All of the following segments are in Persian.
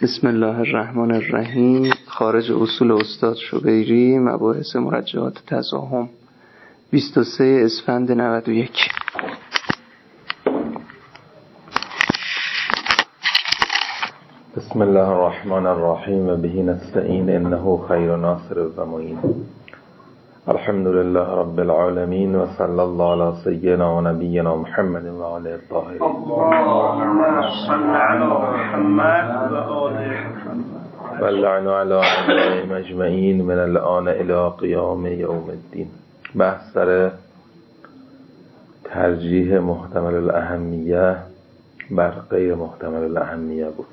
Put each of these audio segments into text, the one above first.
بسم الله الرحمن الرحیم. خارج اصول استاد شبیری، مباحث مرجحات تضاهم، 23 اسفند 91. بسم الله الرحمن الرحیم و به نستعین انه خیر ناصر و معین. الحمد لله رب العالمین و صلی الله علی سیدنا و نبینا محمد و آله الطاهرین. اللهم صل علی محمد و آل محمد و اللعن علی اعدائهم اجمعین من الآن الی قیام یوم الدین. بحث سر ترجیح محتمل الاهمیه بر غیر محتمل الاهمیه بود.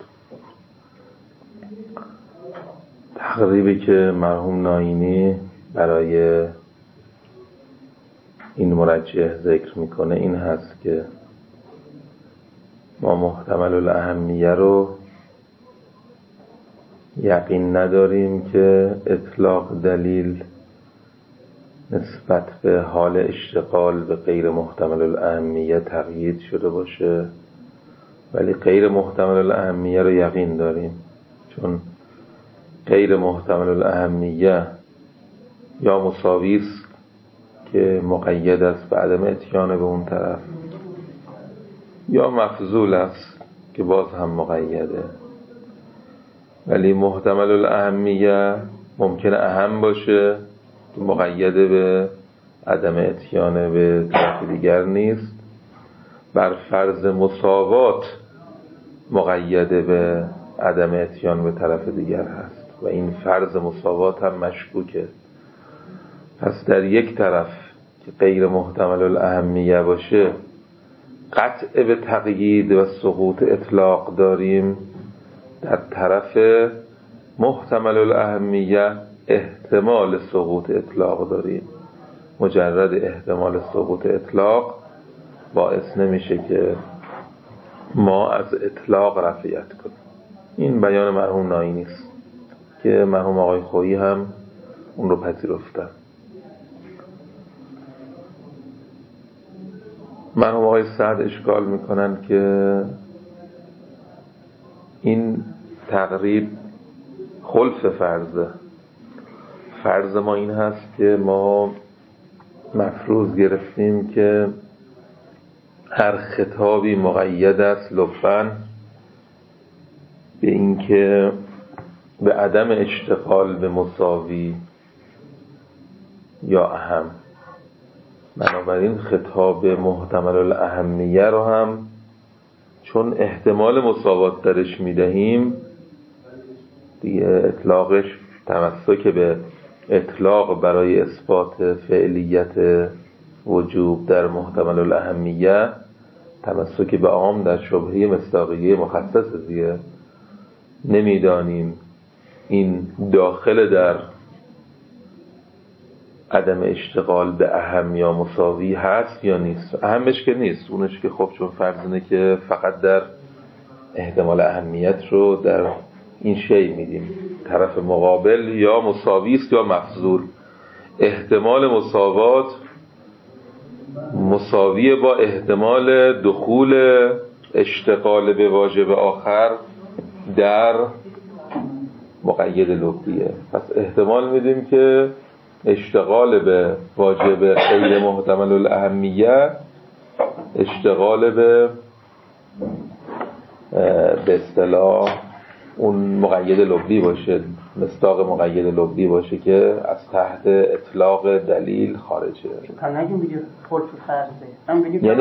تقریبی که مرحوم ناینی برای این مرجح ذکر میکنه این هست که ما محتمل الاهمیه رو یقین نداریم که اطلاق دلیل نسبت به حال اشتغال به غیر محتمل الاهمیه تقیید شده باشه، ولی غیر محتمل الاهمیه رو یقین داریم، چون غیر محتمل الاهمیه یا مساوی است که مقید است به عدم اتیان به اون طرف، یا مفضول است که باز هم مقیده. ولی محتمل الاهمیه ممکنه اهم باشه که مقید به عدم اتیان به طرف دیگر نیست، بر فرض مساوات مقید به عدم اتیان به طرف دیگر هست و این فرض مساوات هم مشکوکه. پس در یک طرف که غیر محتمل الاهمیه باشه قطع به تقیید و سقوط اطلاق داریم، در طرف محتمل الاهمیه احتمال سقوط اطلاق داریم. مجرد احتمال سقوط اطلاق باعث نمیشه که ما از اطلاق رفعیت کنیم. این بیان مرحوم ناینی است که مرحوم آقای خویی هم اون رو پذیرفتن. مرحوم آقای سعد اشکال میکنن که این تقریب خلف فرضه. فرض ما این هست که ما مفروض گرفتیم که هر خطابی مقید است لطفاً به این که به عدم اشتغال به مساوی یا اهم. بنابراین خطاب محتمل الاهمیه رو هم چون احتمال مساوات درش میدهیم دیگه اطلاقش تمسک به اطلاق برای اثبات فعلیت وجوب در محتمل الاهمیه تمسک به عام در شبهه مصداقیه مخصص دیگه. نمیدانیم این داخل در عدم اشتغال به اهم یا مساوی هست یا نیست. اهمش که نیست، اونش که خب چون فرض اینه که فقط در احتمال اهمیت رو در این شی میدیم، طرف مقابل یا مساوی است یا مفضول. احتمال مساوات مساوی با احتمال دخول اشتغال به واجب آخر در مقید لبیه. پس احتمال میدیم که اشتغال به واجب غیر محتمل الاهمیه اشتغال به اصطلاح اون مقید لبی باشه، مصداق مقید لبی باشه که از تحت اطلاق دلیل خارجه. نگیم دیگه خلف فرضه، یعنی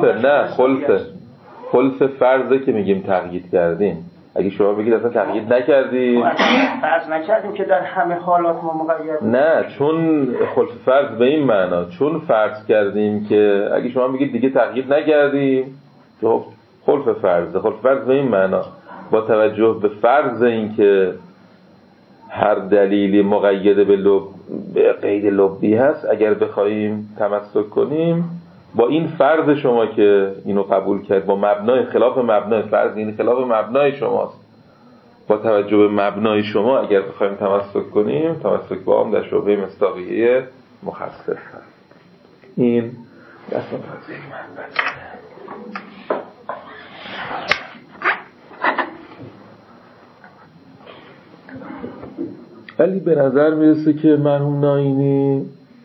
خلف فرضه که میگیم تقیید کردیم. اگه شما بگید اصلا تقیید نکردیم، فرض نکردیم که در همه حالات ما مقید، نه، چون خلف فرض به این معنا چون فرض کردیم که اگه شما بگید دیگه تقیید نکردیم خلف فرض به این معنا با توجه به فرض این که هر دلیلی مقید به قید لبی هست، اگر بخوایم تمسک کنیم با این فرض شما که اینو قبول کرد، با مبنای خلاف مبنای فرض، این خلاف مبنای شماست، با توجه به مبنای شما اگر بخوایم تمسک کنیم، تمسک با هم در شبهه مصداقیه مخصص هست. این دست مفضل من. ولی به نظر میرسه که مرحوم نائینی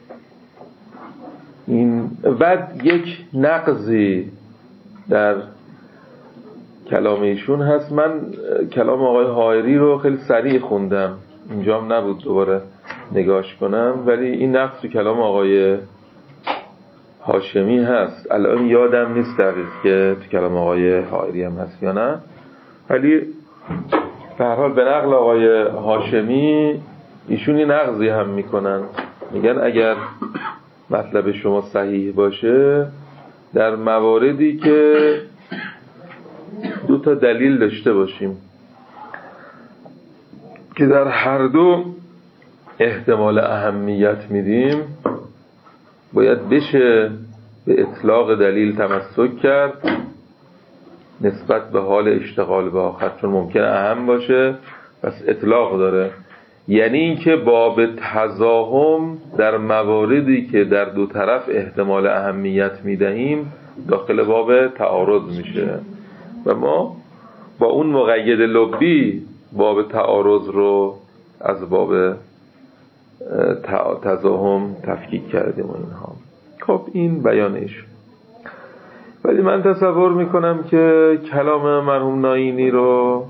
این بعد یک نقضی در کلام ایشون هست. من کلام آقای حائری رو خیلی سریع خوندم، اینجا هم نبود دوباره نگاش کنم، ولی این نقض تو کلام آقای هاشمی هست. الان یادم نیست دقیق که تو کلام آقای حائری هم هست یا نه، ولی به هر حال به نقل آقای هاشمی ایشون این نقضی هم میکنن، میگن اگر مطلب شما صحیح باشه در مواردی که دو تا دلیل داشته باشیم که در هر دو احتمال اهمیت میدیم باید بشه به اطلاق دلیل تمسک کرد نسبت به حال اشتغال به آخر، چون ممکنه اهم باشه پس اطلاق داره. یعنی اینکه باب تزاحم در مواردی که در دو طرف احتمال اهمیت میدهیم داخل باب تعارض میشه و ما با اون مقید لبی باب تعارض رو از باب تزاحم تفکیک کردیم و اینها. خب این بیانش. ولی من تصور میکنم که کلام مرحوم نائینی رو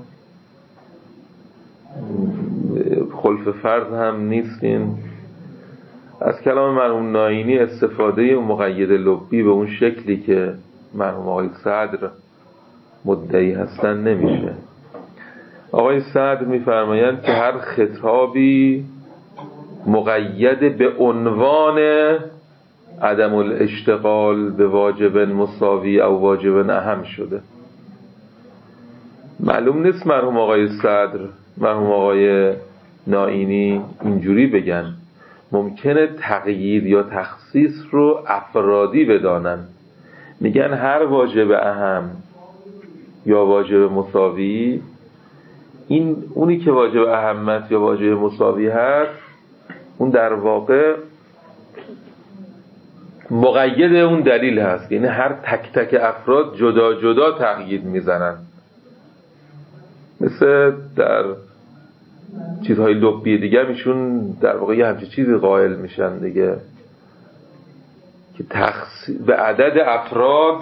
خلف فرض هم نیستین، از کلام مرحوم نائینی استفاده اون مقید لبی به اون شکلی که مرحوم آقای صدر مدعی هستن نمیشه. آقای صدر میفرمایند که هر خطابی مقید به عنوان عدم الاشتغال به واجب مساوی او واجب اهم شده. معلوم نیست مرحوم آقای صدر مرحوم آقای نائینی اینجوری بگن، ممکنه تقیید یا تخصیص رو افرادی بدانن، میگن هر واجب اهم یا واجب مساوی، این اونی که واجب اهمیت یا واجب مساوی هست اون در واقع مقید اون دلیل هست، یعنی هر تک تک افراد جدا جدا تقیید میزنن. مثل در چیزهای لبی دیگه میشون در واقع یه همچین چیزی قائل میشن دیگه که به عدد افراد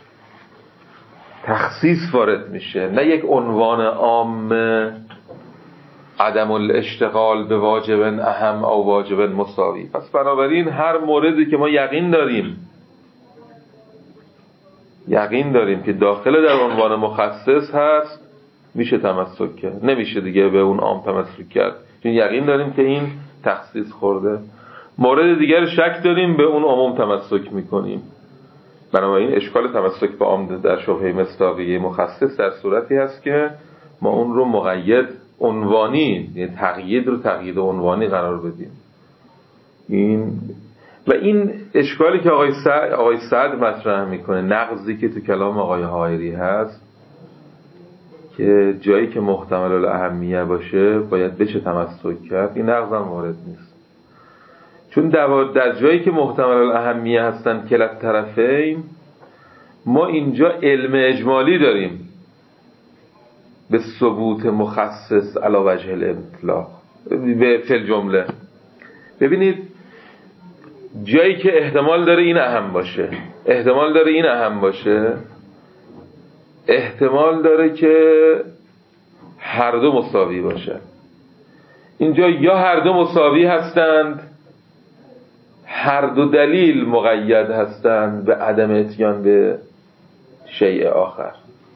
تخصیص وارد میشه، نه یک عنوان عام عدم الاشتغال به واجب اهم او واجب مساوی. پس بنابراین هر موردی که ما یقین داریم که داخل در عنوان مخصص هست میشه تمسک کرد، نمیشه دیگه به اون عام تمسک کرد چون یقین داریم که این تخصیص خورده. مورد دیگر شک داریم به اون عموم تمسک میکنیم. بنابراین اشکال تمسک به عام در شبهه مصداقیه مخصص در صورتی هست که ما اون رو مقید عنوانی، یعنی تقیید رو تقیید عنوانی قرار بدیم. این اشکالی که آقای سعد مطرح میکنه، نقضی که تو کلام آقای حائری هست که جایی که محتمل الاهمیه باشه باید بشه تمسک کرد، این نقض هم وارد نیست، چون در جایی که محتمل الاهمیه هستن کلا طرفین ما اینجا علم اجمالی داریم به ثبوت مخصص علی وجه الاطلاق به فعل جمله. ببینید جایی که احتمال داره این اهم باشه، احتمال داره این اهم باشه، احتمال داره که هر دو مساوی باشه. اینجا یا هر دو مساوی هستند، هر دو دلیل مقید هستند به عدم اتیان به شیء آخر،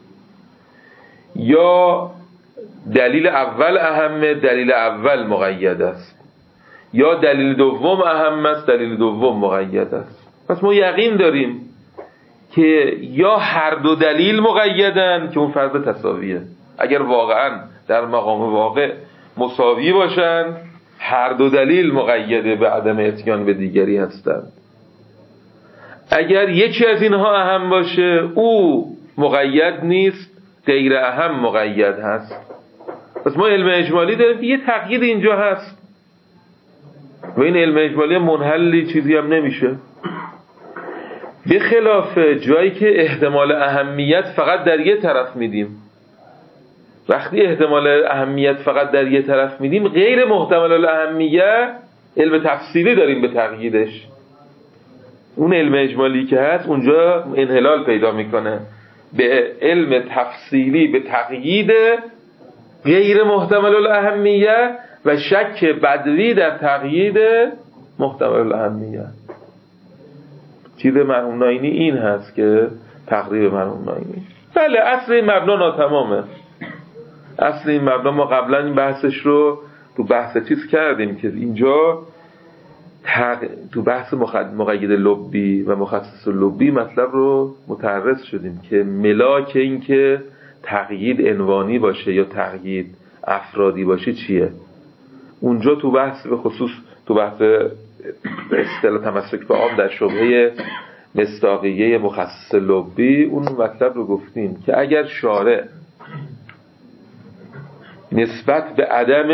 یا دلیل اول اهمه، دلیل اول مقید است، یا دلیل دوم اهم است، دلیل دوم مقید است. پس ما یقین داریم که یا هر دو دلیل مقیدن که اون فرض تساویه، اگر واقعا در مقام واقع مساوی باشند هر دو دلیل مقیده به عدم اتیان به دیگری هستند. اگر یکی از اینها اهم باشه او مقید نیست، غیر اهم مقید هست. پس ما علم اجمالی داریم که یه تقیید اینجا هست و این علم اجمالی منحلی چیزی هم نمیشه، به خلاف جایی که احتمال اهمیت فقط در یه طرف میدیم. وقتی احتمال اهمیت فقط در یه طرف میدیم، غیر محتمل الاهمیه علم تفصیلی داریم به تقییدش. اون علم اجمالی که هست اونجا انحلال پیدا میکنه به علم تفصیلی به تقیید غیر محتمل الاهمیه و شک بدوی در تقیید محتمل الاهمیه. چیز مرحوم ناینی این هست که تقریب مرحوم ناینی. بله اصل این مبنا ناتمامه. اصل این مبنا ما قبلا این بحثش رو تو بحث چیز کردیم که اینجا تو بحث مقید لبی و مخصص لبی مطلب رو متعرض شدیم که ملاک این که تقیید عنوانی باشه یا تقیید افرادی باشه چیه. اونجا تو بحث به خصوص تو بحث اصطلاح تمسک به عام در شبهه مصداقیه مخصص لبی اون مطلب رو گفتیم که اگر شارع نسبت به عدم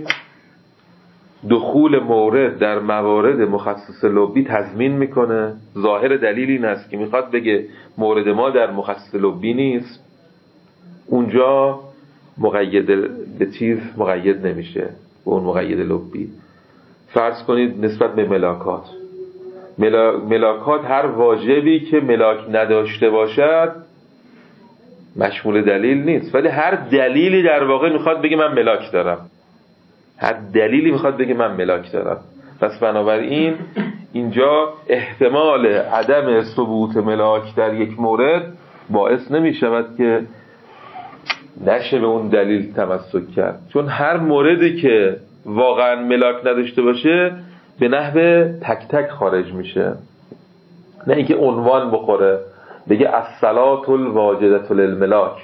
دخول مورد در موارد مخصص لبی تضمین میکنه، ظاهر دلیل این است که میخواد بگه مورد ما در مخصص لبی نیست، اونجا مقید به چیز مقید نمیشه به اون مقید لبی. فرض کنید نسبت به ملاکات، ملاکات هر واجبی که ملاک نداشته باشد مشمول دلیل نیست، ولی هر دلیلی در واقع میخواد بگه من ملاک دارم، هر دلیلی میخواد بگه من ملاک دارم. پس بنابراین اینجا احتمال عدم ثبوت ملاک در یک مورد باعث نمیشود که نشه به اون دلیل تمسک کرد، چون هر موردی که واقعا ملاک نداشته باشه به نحو تک تک خارج میشه، نه اینکه عنوان بخوره بگه الصلاة الواجدة للملاک.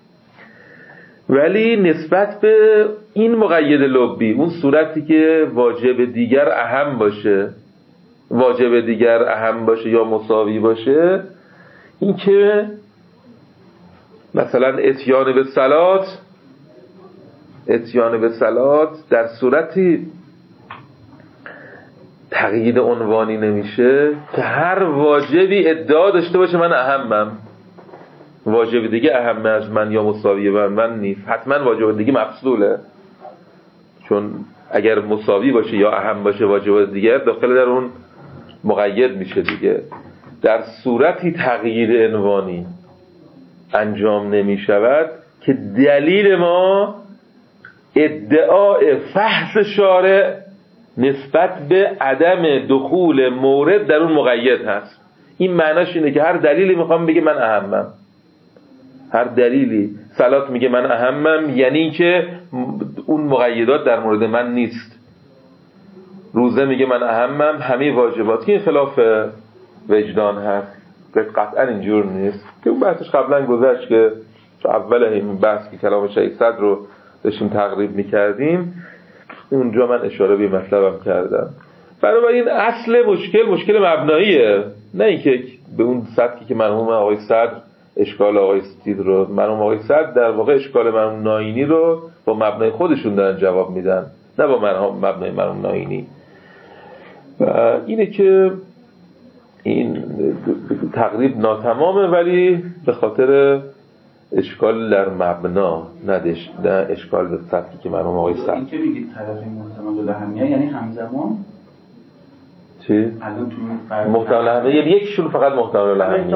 ولی نسبت به این مقید لبی اون صورتی که واجب دیگر اهم باشه یا مساوی باشه، این که مثلا اتیان به صلات در صورتی تقیید عنوانی نمیشه که هر واجبی ادعا داشته باشه من اهمم، واجب دیگه اهم از من یا مساوی من نیست، حتما واجب دیگه مفصوله، چون اگر مساوی باشه یا اهم باشه واجب دیگر داخل در اون مقید میشه دیگه. در صورتی تغییر عنوانی انجام نمیشود که دلیل ما ادعای فحص شارع نسبت به عدم دخول مورد در اون مقید هست. این معناش اینه که هر دلیلی میخوام بگه من اهمم، هر دلیلی صلات میگه من اهمم، یعنی که اون مقیدات در مورد من نیست. روزه میگه من اهمم، همه واجبات، که این خلاف وجدان هست، قطعا اینجور نیست که اون بحثش قبلا گذشت که تو اول این بحث که کلام شیخ صدر رو داشتیم تقریب میکردیم اونجا من اشاره به مطلبم کردم. برای این اصل مشکل مبناییه، نه اینکه به اون سطحی که مرحوم آقای صدر اشکال آقای ستید رو، مرحوم آقای صدر در واقع اشکال مرحوم ناینی رو با مبنای خودشون دارن جواب میدن، نه با مبنای مرحوم ناینی. و اینه که این تقریب ناتمامه، ولی به خاطر اشکال در مبنا، نه اشکال به سطحی که مرحوم آقای صدر. این که میگید طرفین محتمل الاهمیه یعنی همزمان چی؟ محتمل الاهمیه یعنی یکیشون فقط محتمل الاهمیه،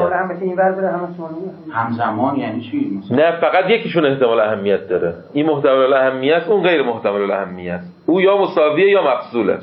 همزمان یعنی چی؟ نه فقط یکیشون احتمال اهمیت داره، این محتمل الاهمیه است، اون غیر محتمل الاهمیه است، او یا مساویه یا مفصوله،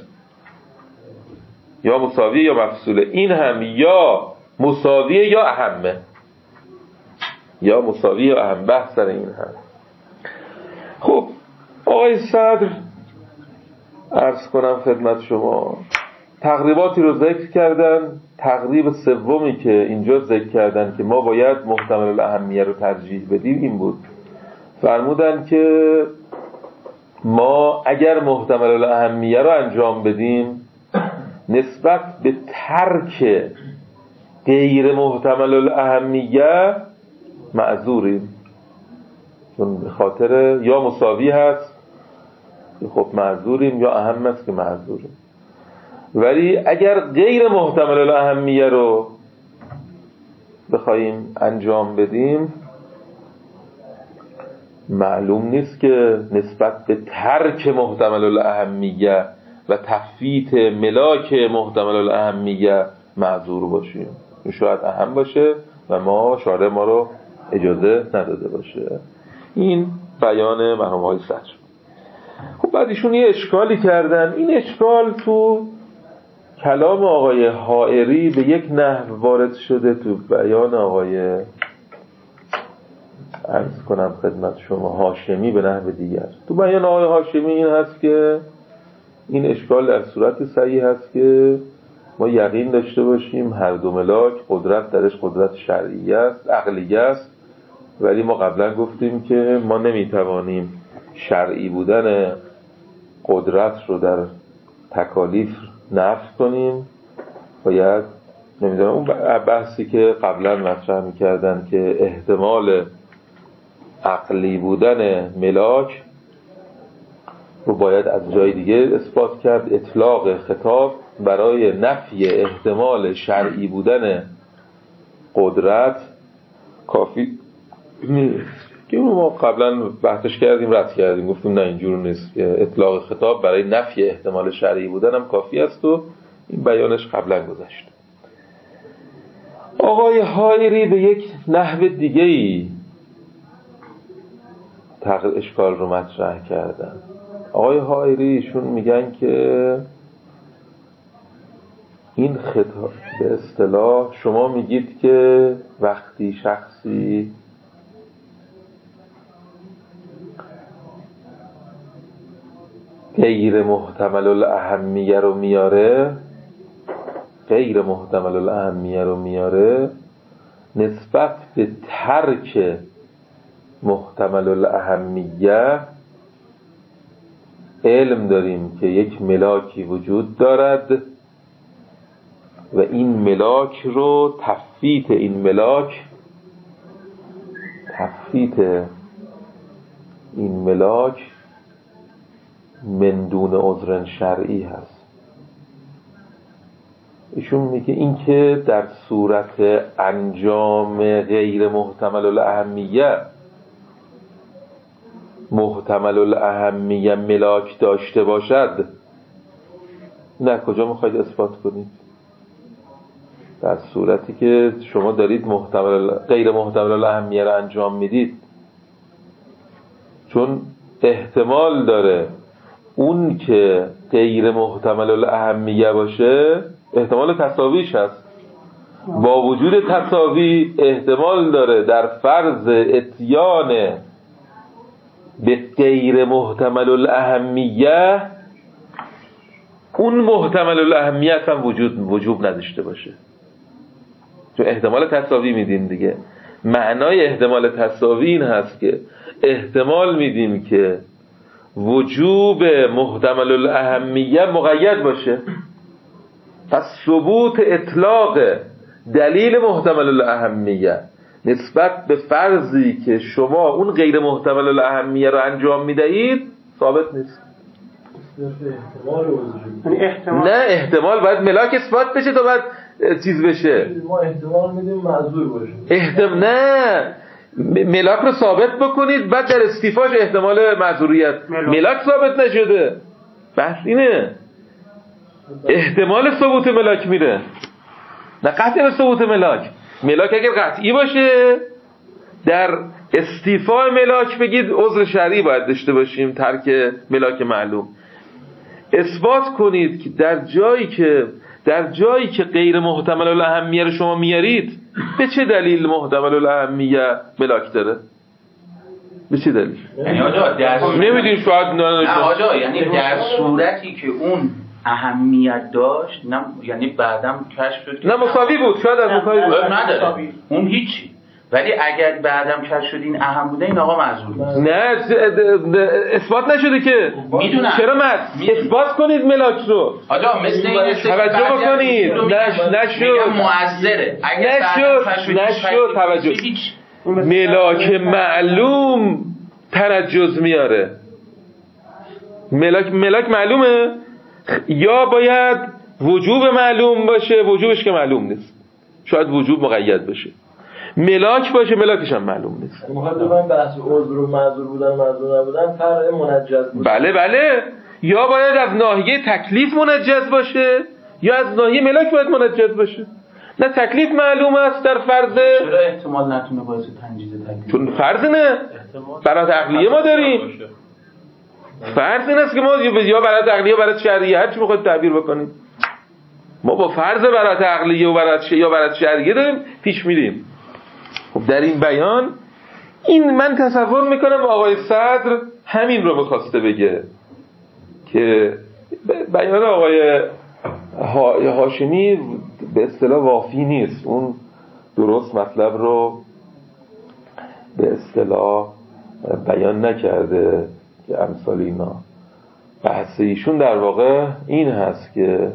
یا مساویه یا مفصوله، این هم یا مساویه یا اهمه، یا مساویه یا اهم، بحث سر این هم. خب آقای صدر عرض کنم خدمت شما تقریباتی رو ذکر کردن. تقریب سومی که اینجا ذکر کردن که ما باید محتمل الاهمیه رو ترجیح بدیم این بود، فرمودن که ما اگر محتمل الاهمیه رو انجام بدیم نسبت به ترک غیر محتمل الاهمیه معذوریم، چون به خاطر یا مساوی هست خب معذوریم، یا اهم است که معذوریم. ولی اگر غیر محتمل الاهمیه رو بخوایم انجام بدیم معلوم نیست که نسبت به ترک محتمل الاهمیه و تفویت ملاک محتمل الاهمیه معذور باشیم. این شاید اهم باشه و شارع ما رو اجازه نداده باشه. این بیان مرحوم آقای صدر. خب بعد ایشون یه اشکالی کردن. این اشکال تو کلام آقای حائری به یک نحو وارد شده، تو بیان آقای عرض کنم خدمت شما هاشمی به نحو دیگر. تو بیان آقای هاشمی این هست که این اشکال در صورت صحیح هست که ما یقین داشته باشیم هر دو ملاک قدرت درش قدرت شرعیه است، عقلیه است، ولی ما قبلا گفتیم که ما نمیتوانیم شرعی بودن قدرت رو در تکالیف نفی کنیم. باید نمیدونم اون بحثی که قبلا مطرح میکردن که احتمال عقلی بودن ملاک رو باید از جای دیگه اثبات کرد. اطلاق خطاب برای نفی احتمال شرعی بودن قدرت کافی نیست که ما قبلا بحثش کردیم، رد کردیم، گفتیم نه اینجور نیست، اطلاق خطاب برای نفی احتمال شرعی بودن هم کافی است و این بیانش قبلا گذشت. آقای حائری به یک نحو دیگه‌ای اشکال رو مطرح کردن. آقای حائری ایشون میگن که این خطاب به اصطلاح شما میگید که وقتی شخصی غیر محتمل الاهمیه رو میاره، نسبت به ترک محتمل الاهمیه علم داریم که یک ملاکی وجود دارد و این ملاک رو تفویت این ملاک من دون عذر شرعی هست. ایشون میگه این که در صورت انجام غیر محتمل الاهمیه محتمل الاهمیه ملاک داشته باشد، نه کجا میخواید اثبات کنید؟ در صورتی که شما دارید غیر محتمل الاهمیه رو انجام میدید، چون احتمال داره اون که غیر محتمل الاهمیه باشه احتمال تساویش هست. با وجود تساوی احتمال داره در فرض اتیان به غیر محتمل الاهمیه اون محتمل الاهمیه هم وجوب نداشته باشه، چون احتمال تساوی میدیم دیگه. معنای احتمال تساوی این هست که احتمال میدیم که وجوب محتمل الاهمیه مقید باشه. پس ثبوت اطلاق دلیل محتمل الاهمیه نسبت به فرضی که شما اون غیر محتمل الاهمیه رو انجام میدهید ثابت نیست. نه احتمال باید ملاک اثبات بشه تا بعد چیز بشه. ما احتمال میدیم معذور باشه. نه ملاک رو ثابت بکنید بعد در استیفاش احتمال معذوریت. ملاک ثابت نشده، بحث اینه احتمال ثبوت ملاک میره، نه قطعی ثبوت ملاک اگر قطعی باشه در استیفاء ملاک بگید عذر شرعی باید داشته باشیم، ترک ملاک معلوم. اثبات کنید که در جایی که غیر محتمل الاهمیه رو شما میارید به چه دلیل محتمل الاهمیه ملاک داره؟ به چه دلیل؟ یعنی آجا نمیدونیم شاید نه آجا، یعنی در صورتی که اون اهمیت داشت، نه یعنی بعدم کشف شد نه مساوی بود، شاید از مساوی بود نداره اون هیچی، ولی اگر بعدم کشف شد این اهم بوده این آقا معذور. نه اثبات نشده که. میدونم چرا اثبات کنید ملاک رو آجا، مثل این توجه بکنید. نشد مؤثره نشد توجه. ملاک معلوم تنجز میاره. ملاک معلومه، یا باید وجوب معلوم باشه، وجوبش که معلوم نیست، شاید وجوب مقید باشه. ملاک باشه ملاکش هم معلوم نیست. میخواد بگم بحث عذر و معذور بودن و معذور نبودن فرع منجز بود. بله یا باید از ناحیه تکلیف منجز باشه یا از ناحیه ملاک باید منجز باشه. نه تکلیف معلوم است در فرض، چرا احتمال نتونه باعث تنجیز تکلیف؟ چون فرض نه برات عقلیه ما داریم. فرض این است که ما یا برات عقلیه برات شرعیه هر چی بخواد تعبیر بکنیم، ما با فرض برات عقلیه و برات شرعیه داریم پیش میریم. خب در این بیان این من تصور میکنم آقای صدر همین رو میخواسته بگه که بیان آقای هاشمی به اصطلاح وافی نیست، اون درست مطلب رو به اصطلاح بیان نکرده که امثال اینا. بحث ایشون در واقع این هست که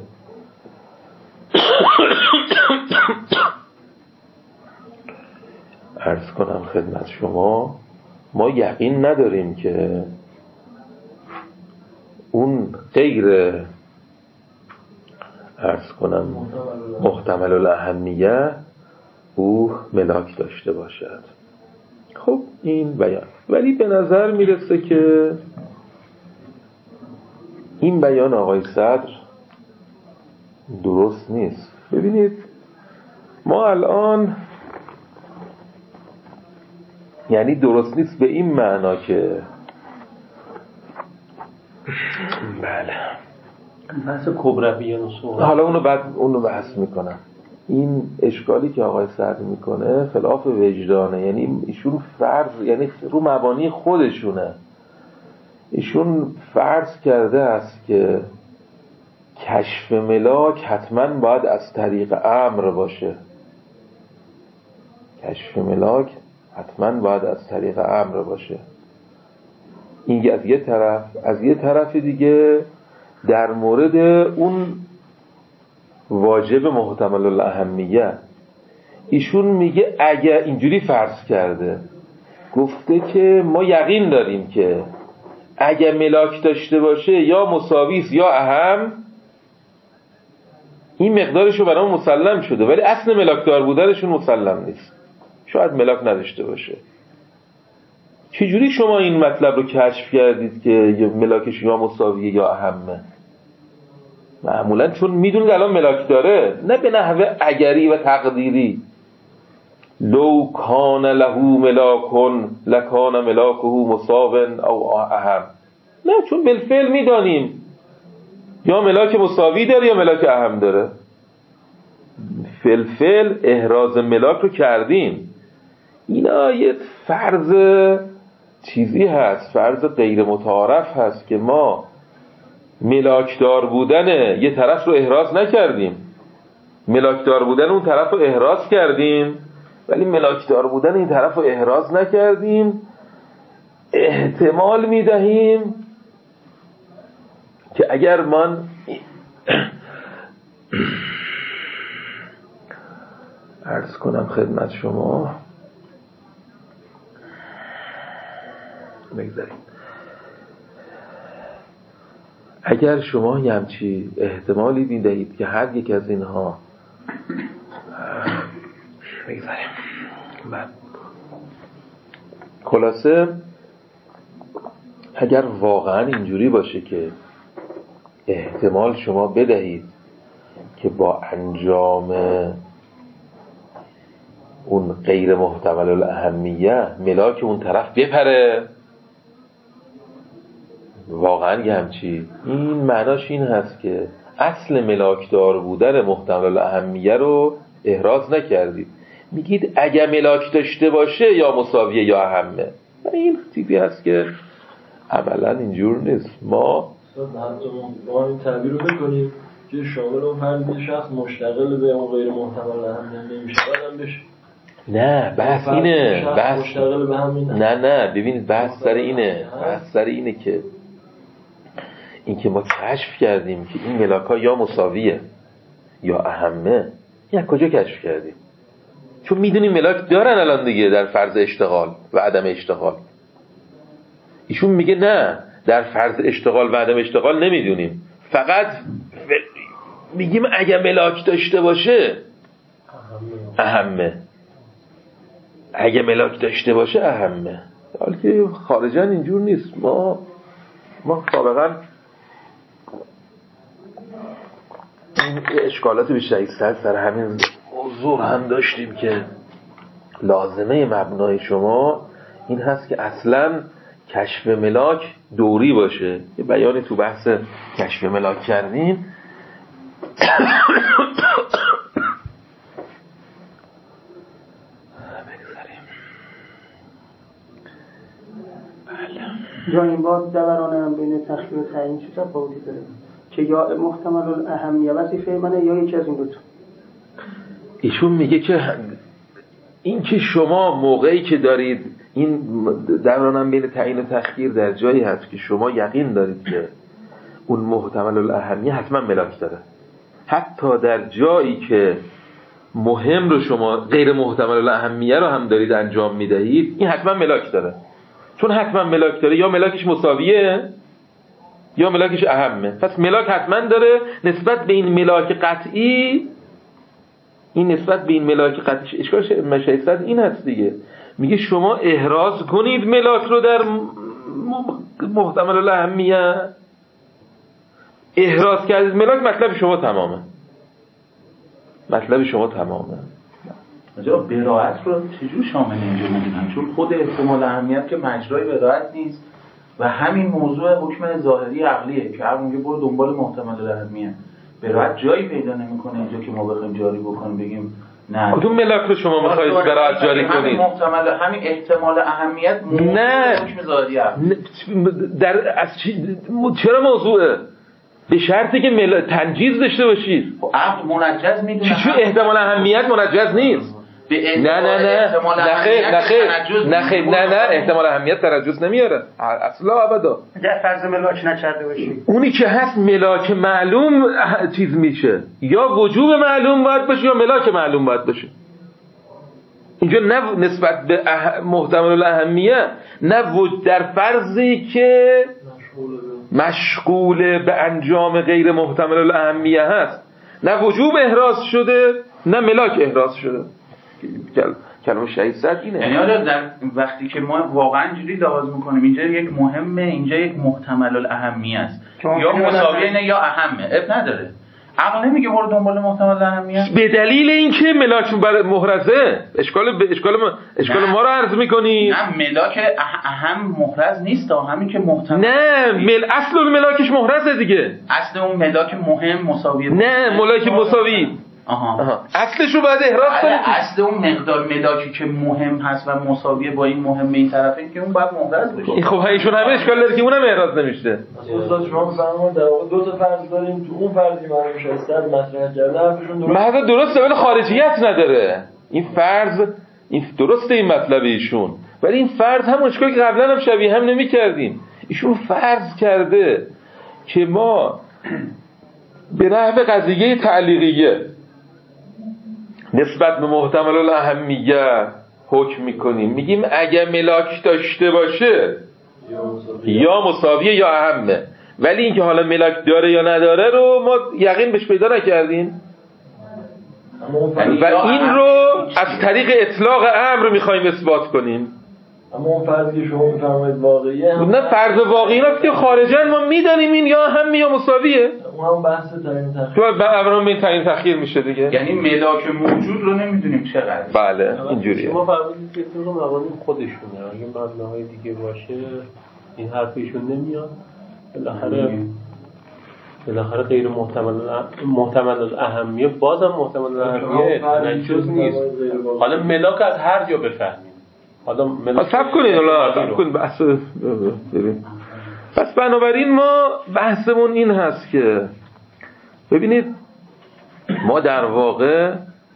عرض کنم خدمت شما ما یقین نداریم که اون غیر عرض کنم محتمل الاهمیه او ملاک داشته باشد. خب این بیان، ولی به نظر میرسه که این بیان آقای صدر درست نیست. ببینید ما الان یعنی درست نیست به این معنا که بله بحث کبرویان و صغرا، حالا اونو بحث میکنم. این اشکالی که آقای صدر میکنه خلاف وجدانه، یعنی ایشون فرض، یعنی رو مبانی خودشونه، ایشون فرض کرده است که کشف ملاک حتما باید از طریق امر باشه. کشف ملاک حتما باید از طریق امر باشه. این از یه طرف. از یه طرف دیگه در مورد اون واجب محتمل الاهمیه ایشون میگه اگر اینجوری فرض کرده، گفته که ما یقین داریم که اگر ملاک داشته باشه یا مساویس یا اهم، این مقدارشو برام مسلم شده، ولی اصل ملاک دار بودنشون مسلم نیست، شاید ملاک نداشته باشه. چجوری شما این مطلب رو کشف کردید که ملاکش یا مساویه یا اهمه؟ معمولا چون میدونید الان ملاک داره، نه به نحوه اگری و تقدیری لو کان له ملاکن لکان ملاکه مساون او اهم، نه چون بالفعل میدانیم یا ملاک مساوی داره یا ملاک اهم داره، بالفعل احراز ملاک رو کردیم. اینا یه فرض چیزی هست، فرض غیر متعارف هست که ما ملاکدار بودن یه طرف رو احراز نکردیم، ملاکدار بودن اون طرف رو احراز کردیم، ولی ملاکدار بودن این طرف رو احراز نکردیم. احتمال میدهیم که اگر من عرض کنم خدمت شما، بگذاریم اگر شما یه همچی احتمالی میدهید که هر یک از اینها بگذاریم خلاصه اگر واقعا اینجوری باشه که احتمال شما بدهید که با انجام اون غیر محتمل الاهمیه ملاک اون طرف بپره، واقعا یه همچی، این معناش این هست که اصل ملاکدار بودن محتمل الاهمیه رو احراز نکردید. میگید اگه ملاک داشته باشه یا مساویه یا اهمه. این چیزی هست که عملا اینجور نیست. ما این تعبیر رو بکنیم که شامل اون فرد شخص مشتغل به اون غیر محتمل اهمیه نمیشه بعدم بشه. نه بحث اینه، بحث مشتغل به همین نه ببینید بحث سر اینه، بحث سر اینه که این که ما کشف کردیم که این ملاک‌ها یا مساویه یا اهمه، یا کجا کشف کردیم؟ چون میدونیم ملاک دارن الان دیگه در فرض اشتغال و عدم اشتغال. ایشون میگه نه، در فرض اشتغال و عدم اشتغال نمیدونیم، فقط میگیم اگه ملاک داشته باشه اهمه. اگه ملاک داشته باشه اهمه، حالا که خارجا اینجور نیست. ما سابقا اشکالات بیشتری سر همین موضوع هم داشتیم که لازمه مبنای شما این هست که اصلا کشف ملاک دوری باشه. یه بیانی تو بحث کشف ملاک کردیم. جا این بار دوران هم بین تخییر و تعیین چه تفاوتی داره که یا محتمل الاهمیه وظیفه منه یا یکی از این دوتا؟ ایشون میگه که این که شما موقعی که دارید این دوران هم بین تعیین و تخییر در جایی هست که شما یقین دارید که اون محتمل الاهمیه حتما ملاک داره، حتی در جایی که مهم رو شما غیر محتمل الاهمیه رو هم دارید انجام میدهید، این حتما ملاک داره. چون حتما ملاک داره، یا ملاکش مساویه یا ملاکش اهمه. پس ملاک حتما داره. نسبت به این ملاک قطعی، این نسبت به این ملاک قطعی اشکالش مشایخ این هست دیگه، میگه شما احراز کنید ملاک رو در محتمل الاهمیه، احراز کردید ملاک، مطلب شما تمامه. مطلب شما تمامه. آجا براعت رو چجور شامل اینجا میدونن؟ چون خود احتمال اهمیت که مجرای براعت نیست و همین موضوع حکم ظاهری عقلیه که هر میگه برو دنبال محتمل اهمیت. براعت جایی پیدا نمیکنه اینجا که ما بخوایم جاری بکنیم بگیم نه. کدوم ملاک رو شما میخواید براعت جاری کنید؟ همین محتمل، همین احتمال اهمیت نه حکم ظاهری عقلی. چرا موضوعه؟ به شرطی که تنجیز داشته باشید. عقل منجز میدونه. چون احتمال اهمیت منجز نیست. نه احتمال اهمیت ترجز نمیاره اصلا ابدا. در فرض ملاک نکرده باشی، اونی که هست ملاک معلوم چیز میشه، یا وجوب معلوم باید باشه یا ملاک معلوم باید باشه. اینجا نه نسبت به محتمل الاهمیه، نه در فرضی که مشغول به انجام غیر محتمل الاهمیه هست، نه وجوب احراز شده نه ملاک احراز شده. کلمه شهید صد اینه. یعنی حالا در وقتی که ما واقعا جوری لحاظ میکنیم اینجا یک مهمه، اینجا یک محتمل الاهمیه است، یا مساویه نه یا اهمه، اب نداره. عقل نمیگه برو دنبال محتمل اهمیت به دلیل اینکه ملاک بر محرزه. اشکال ما رو عرض میکنی. نه ملاک اهم محرز نیست، همین که محتمل. نه اصل اون ملاکش محرزه دیگه. اصل اون ملاک مهم مساویه. نه ملاک مساوی. اصلش رو باید احراز کنید. اصل اون مقدار ملاکی که مهم هست و مساویه با این مهم این طرفین که اون باید محرز بشه. خب ایشون همه اشکال داره که اونم احراز نمیشه. استاد شما فرمودید در واقع دو تا فرض داریم، تو اون فرضی معلوم شده است مطرح کردن حرفشون درسته ولی خارجیت نداره. این فرض این درسته این مطلب ایشون، ولی این فرض همون اشکالی که قبلا هم شبیه هم نمی‌کردیم. ایشون فرض کرده که ما به نحو قضیه تعلیقیه نسبت به محتمل الاهمیه حکم میکنیم، میگیم اگه ملاک داشته باشه یا مساویه یا اهمه، ولی اینکه حالا ملاک داره یا نداره رو ما یقین بهش پیدا نکردیم و این رو از طریق اطلاق امر میخوایم اثبات کنیم. اما اون فرضی که شما میفرمایید واقعیه نه فرض واقعی نیست که خارجاً ما میدانیم این یا هم یا مساویه. اون هم بحث تعیین تخییر. تو برنامه این تعیین تخییر میشه دیگه. یعنی ملاک موجود رو نمیدونیم چقدر. بله اینجوریه. شما فرمودید که طبق مبانی خودشونه، اگه مبناهای دیگه باشه این حرفشون نمیاد. بالاخره غیر محتمل الاهمیه بازم محتمل الاهمیه تنجز نیست. حالا ملاک از هر جا بفهمیم. حالا صبر کنید، حالا صبر کنید بحث ببین. پس بنابراین ما بحثمون این هست که ببینید ما در واقع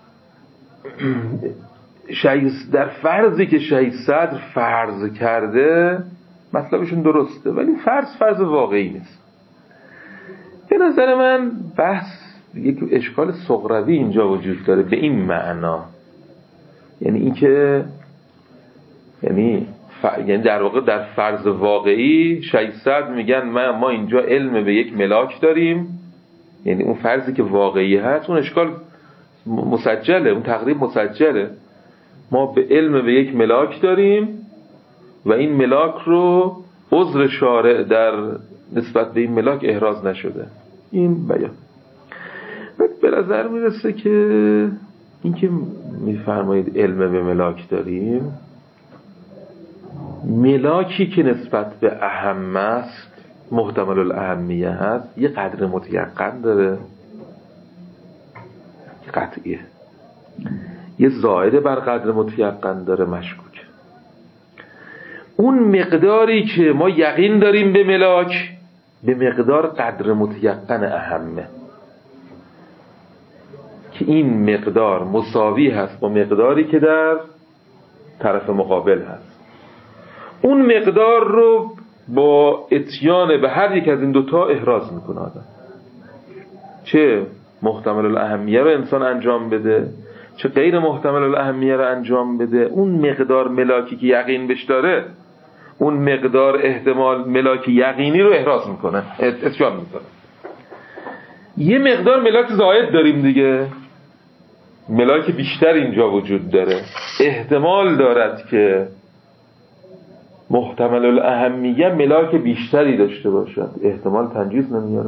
در فرضی که شهید صدر فرض کرده مطلبشون درسته، ولی فرض واقعی نیست. به نظر من بحث یک اشکال صغروی اینجا وجود داره به این معنا، یعنی اینکه یعنی در واقع در فرض واقعی شهید صدر میگن ما اینجا علم به یک ملاک داریم، یعنی اون فرضی که واقعی هست اون اشکال مسجله، اون تقریب مسجله، ما به علم به یک ملاک داریم و این ملاک رو عذر شارع در نسبت به این ملاک احراز نشده. این بیان به نظر میرسه که این که میفرمایید علم به ملاک داریم، ملاکی که نسبت به اهم است، محتمل الاهمیه هست، یه قدر متیقن داره، قطعیه، یه زائد بر قدر متیقن داره، مشکوک. اون مقداری که ما یقین داریم به ملاک به مقدار قدر متیقن اهمه، که این مقدار مساوی هست با مقداری که در طرف مقابل هست. اون مقدار رو با اتیان به هر یک از این دوتا احراز میکنه آدم، چه محتمل الاهمیه رو انسان انجام بده چه غیر محتمل الاهمیه رو انجام بده. اون مقدار ملاکی که یقین بهش داره، اون مقدار احتمال ملاک یقینی رو احراز میکنه، اتیان میکنه. یه مقدار ملاک زائد داریم دیگه، ملاک بیشتر اینجا وجود داره، احتمال دارد که محتمل الاهمیه ملاک بیشتری داشته باشد. احتمال تنجیز نمیاره،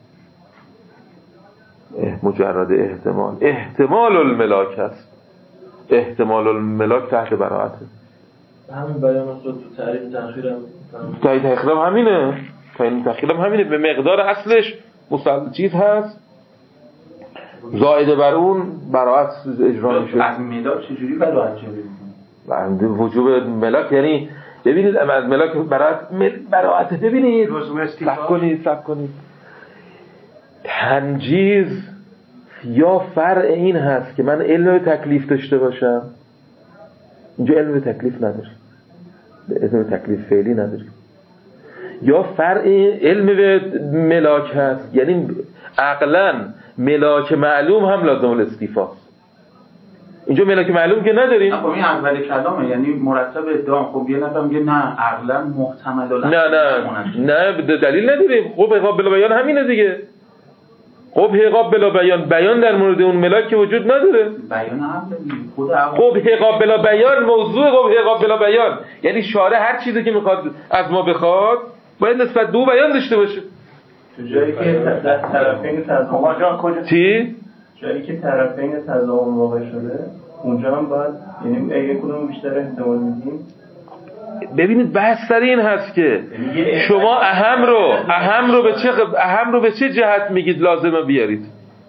مجرد احتمال الملاک هست. احتمال الملاک تحت براعته. همین بیان اصلا تو تعریف تأخیر هم همینه. تعریف تأخیر هم همینه. به مقدار اصلش چیز هست، زائد بر اون براعت اجرا میشه. از ملاک چجوری براعت شده؟ وجوب ملاک یعنی ببینید از ملاک براعت ببینید. سب کنید. تنجیز یا فرع این هست که من علم به تکلیف داشته باشم. اینجا علم به تکلیف نداریم، علم به تکلیف فعلی نداریم. یا فرع علم به ملاک هست، یعنی عقلاً ملاک معلوم هم لازم الاستیفاست. اینجا ملاک معلوم که نداریم. خب این اول کلامه، یعنی مرتب ادعا. خب یه نفر میگه نه عقلاً محتمل الاهمیه. نه دلیل نداریم. خب قابل بیان همینه دیگه. قبح قابل بیان در مورد اون ملاک که وجود نداره. بیان هم خود قبح قابل بیان، موضوع قبح قابل بیان یعنی شارع هر چیزی که میخواد از ما بخواد باید نسبت به او بیان داشته باشه. تو جایی که طرفین تضامن چی؟ جایی که طرفین تضامن واقع شده اونجا هم باید، یعنی اگه کدوم بیشتر احتمال میدیم. ببینید بحث سر این هست که شما اهم رو به چه جهت میگید لازمه بیارید؟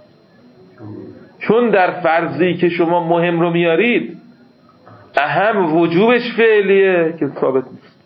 چون در فرضی که شما مهم رو میارید اهم وجوبش فعلیه که ثابت نیست،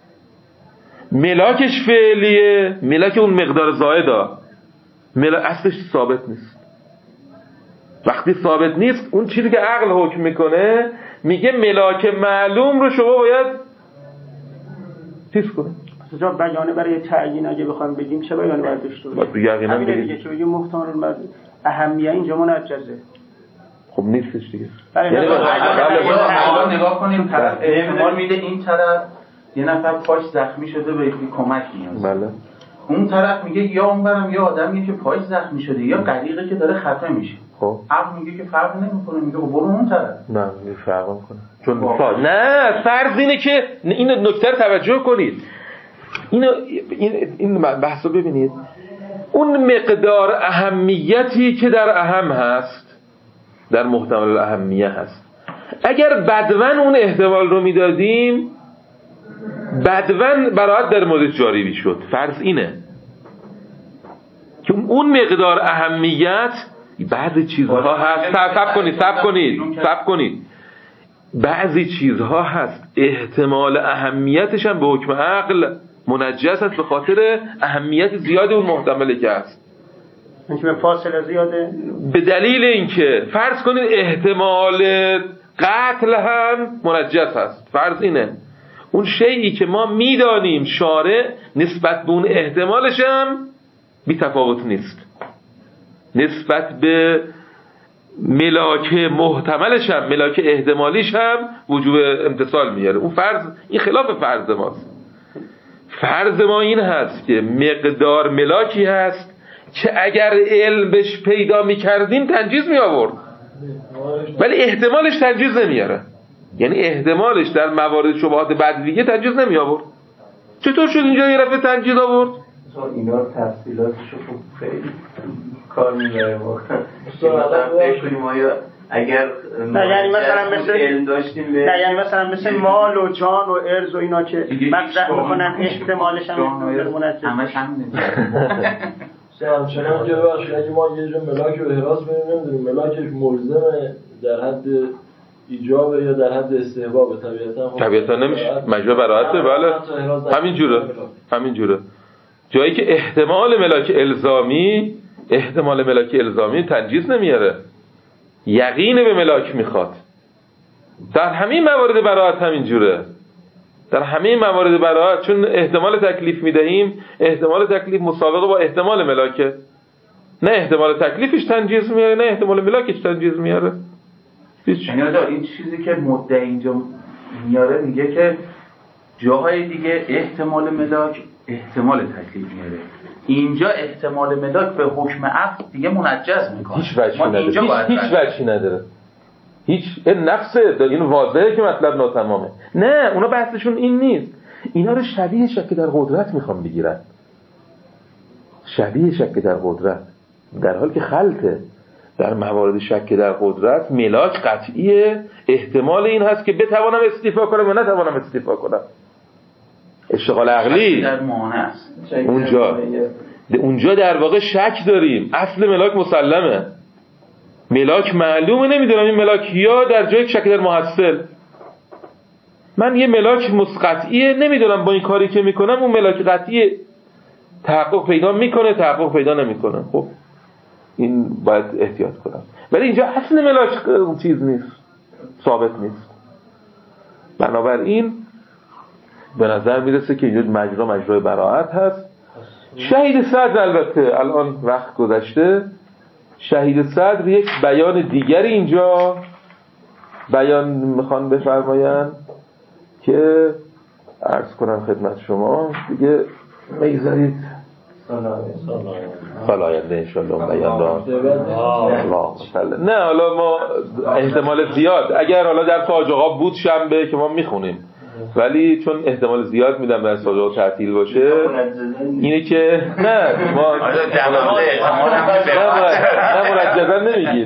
ملاکش فعلیه، ملاک اون مقدار زائده، ملاک اصلش ثابت نیست. وقتی ثابت نیست اون چیزی که عقل حکم میکنه میگه ملاک معلوم رو شما باید چیز کنه. مثلا بیانه برای تعیین اگه بخوام بگیم چه بیانه باید داشته باشه؟ همین دیگه که بگیم محتمل اهمیه اینجا منجزه. خب نیستش دیگه. یعنی نگاه کنیم طرف احتمال میده این طرف یه نفر پاش زخمی شده به کمک نیاز. بله. اون طرف میگه یا اونورم یا آدمیه که پاش زخمی شده یا غریقه که داره خفه میشه. خب عقل میگه که فرق نمیکنه، میگه برو اون طرف. نه فرق میکنه. چون نه فرض اینه که این نکته رو توجه کنید. این بحثو ببینید. اون مقدار اهمیتی که در اهم هست، در محتمل الاهمیه هست، اگر بدون اون احتمال رو میدادیم بدون براعت در مورد جاری میشد. فرض اینه که اون مقدار اهمیت بعضی چیزها هست. صبر کنید. بعضی چیزها هست احتمال اهمیتش هم به حکم عقل منجس است به خاطر اهمیت زیاد اون محتمله که هست. اینکه به فاصله زیاده، به دلیل اینکه فرض کنید احتمال قتل هم منجس هست. فرض اینه اون شیئی که ما میدانیم شارع نسبت به اون احتمالش هم بی تفاوت نیست، نسبت به ملاک محتملش هم ملاک احتمالیش هم وجوب امتصال میاره. اون فرض این خلاف فرض ماست. فرض ما این هست که مقدار ملاکی هست که اگر علم بهش پیدا میکردیم تنجیز میآورد، ولی احتمالش تنجیز نمیاره. یعنی احتمالش در موارد شبهات بدویه تنجیز نمی آورد. چطور شد اینجا یه رفع تنجیز آورد؟ اینا رو تفصیلاتشو خیلی کار می‌بره واقعا. اگر یعنی مثلا مثل علم داشتیم یعنی مثلا مثل مال و جان و ارز و اینا که مطرح میکنن احتمالش هم منجز همش همینه. همچنان که ببخشید اگه ما یه جا ملاک رو احراز بریم نمیدونیم ملاکش ملزمه در حد ایجاب یا در حد استحباب طبیعتا نمیشه مجبور براحته. بله همین جوره جایی که احتمال ملاک الزامی تنجیز نمیاره، یقین به ملاک میخواد. در همه موارد براحت همین جوره، در همه موارد براحت چون احتمال تکلیف میدهیم، احتمال تکلیف مسابقه با احتمال ملاکه، نه احتمال تکلیفش تنجیز میاره نه احتمال ملاکش تنجیز میاره. یعنی این چیزی که مدعی اینجا میاره میگه که جاهای دیگه احتمال ملاک احتمال تکلیف میاره، اینجا احتمال ملاک به حکم عفو دیگه منجز میکنه. هیچ وجهی نداره. هیچ نقصه این واضحه که مطلب ناتمامه. نه اونا بحثشون این نیست. اینا رو شبیه شک در قدرت میخوام بگیرن، شبیه شک در قدرت، در حالی که خلطه. در موارد شک در قدرت ملاک قطعیه، احتمال این هست که بتوانم استیفا کنم و نتوانم استیفا کنم. اشتغال عقلی در مانع است. اونجا در واقع شک داریم. اصل ملاک مسلمه، ملاک معلومه، نمیدونم این ملاک یا در جای شک در محصل. من یه ملاک مسقطعیه، نمیدونم با این کاری که میکنم اون ملاک قطعیه تحقق پیدا میکنه تحقق پیدا نمیکنه. خب این باید احتیاط کنم. ولی اینجا اصل ملاک چیز نیست، ثابت نیست. بنابراین به نظر میرسه که اینجا مجرای براءت هست. شهید صدر البته الان وقت گذشته، شهید صدر یک بیان دیگری اینجا بیان میخوان بفرماین که عرض کنم خدمت شما دیگه میگذارید سال آینده انشاءالله بیان را نه حالا ما احتمال زیاد اگر حالا در تاجقا بود شنبه که ما میخونیم، ولی چون احتمال زیاد میدم در تاجقا تعطیل باشه اینه که نه ما مرجزا نمیگیم.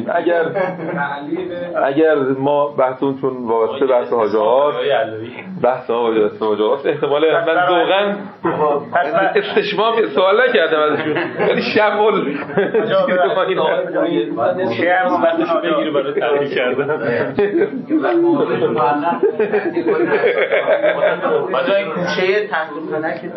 اگر ما بحثون چون واسه بحث حاجات بحث حاجات احتمال من ذوقاً استشمام سوال نکردم ازشون ولی شمول بگیره برای تعریف کردن آجا این کوچه تحقیل فنک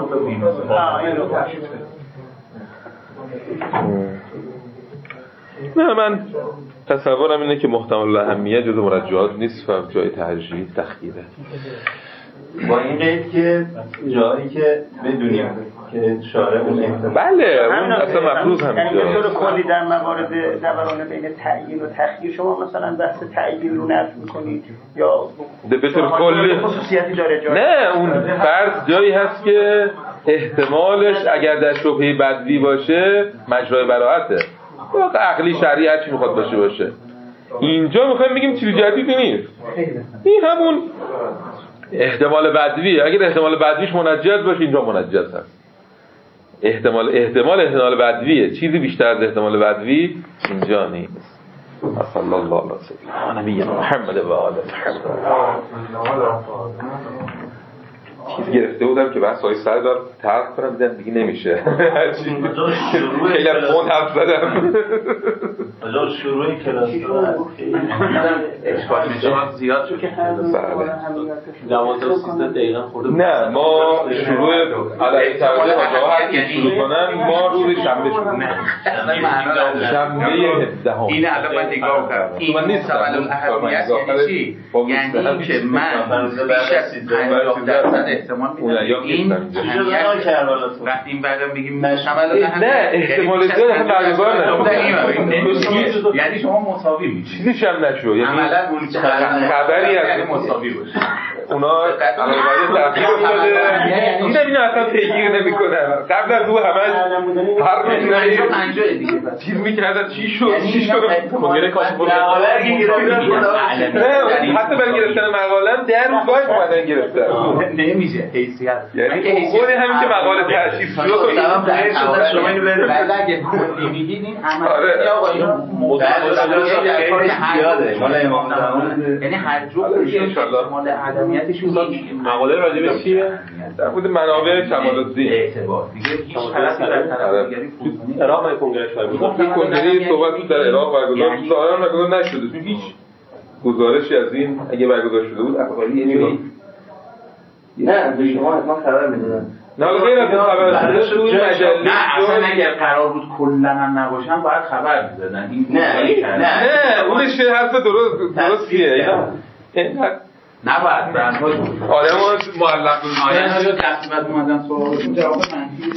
نه من تصورم اینه که محتمل الاهمیه جز مرجعات نیست و جای ترجیح تخییره. با این قید که جایی که بدونیم که شارع اون بله اون اصلا مفروض هم یعنی به طور کلی در موارد دوران بین تعیین و تخییر شما مثلا بحث تعیین رو نفی میکنید یا به طور کلی خصوصیتی داره جایی؟ نه اون فرض جایی هست که احتمالش اگر در شبهه بدوی باشه مجرای براءته، واقع عقلی شرعی هر چی میخواد باشه. اینجا میخوایم بگیم چیزی جدیدی نیست، این همون احتمال بدویه. اگر احتمال بدویش منجز باشه اینجا منجز هست. احتمال بدویه، چیزی بیشتر از احتمال بدوی اینجا نیست. صلی الله علیه و نبینا محمد و آله محمد. چیز گرفته بودم که بحث های سردار ترک کنم دیدم دیگه نمیشه. خیلی از خون حرف زدم. اجا شروع کلاس اشکال زیاد شد. 12 دقیقه خورده. نه ما شروع علیه توجه حاجه شروع کنن ما روز شنبه شروع. شنبه 17 این الان من نگاه کردم. این محتمل الاهمیت یعنی چی؟ یعنی که من بیش از 50% احتمال میدم این وقتی این بعدم بگیم محتمل نه احتمال زیاد هم برگزار نمیشه. یعنی شما مساوی میشید. چیزیش هم نشو، یعنی عملاً خبری یعنی مساوی باشه. اونا علاقه تغییر افتاده اینو اصلا پیگیر نمیکنن. قبل از او همش هر روز چیز میکردن چی شد کنگره کاشف‌العلوم حتی برای گرفتن مقاله‌ام در روز باید اومدن گرفتن نمیشه حیثیت یعنی خود همین که مقاله تأسیس شد شما اینو برید اگه کلی میگید این عمل آقا اینو زیاده مال امام زمان یعنی هر جور مال عدمیتش مقاله راجع به چیه؟ در مورد منابع کمال الدین اعتبار دیگه هیچ طرفی در طرف دیگری فوتونی عراق من کنگرهش برگزار این کنگره صحبت در عراق برگزار شد ظاهرا برگزار نشده چون هیچ گزارشی از این اگه برگزار شده بود اخباری یعنی نه به شما حتما خبر میدادن. نه غیر از خبر شده بود مجله نه اصلا اگر قرار بود کلا من نباشم باید خبر میدادن این نه اونش حرف درستیه نباید برنامه آدم معلق آدم دستی بعد اومدن سوالشون جواب من